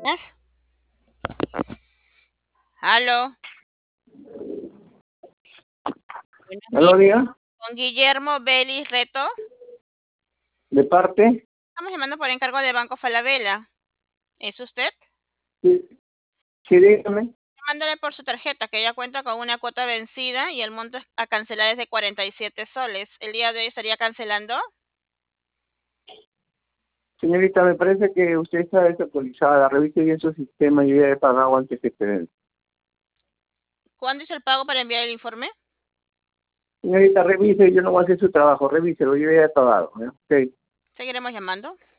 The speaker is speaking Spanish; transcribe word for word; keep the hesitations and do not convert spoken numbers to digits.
Buenas. Aló. Buenos días. ¿Aló, diga? Con Guillermo Belis Reto. ¿De parte? Estamos llamando por encargo de Banco Falabella. ¿Es usted? Sí, sí, dígame. Mándale por su tarjeta, que ya cuenta con una cuota vencida y el monto a cancelar es de cuarenta y siete soles. ¿El día de hoy estaría cancelando? Señorita, me parece que usted está desactualizada. Revise bien su sistema y yo ya he pagado antes que se. ¿Cuándo hizo el pago para enviar el informe? Señorita, revise, yo no voy a hacer su trabajo. Revíselo, yo ya he pagado. ¿eh? Ok. Seguiremos llamando.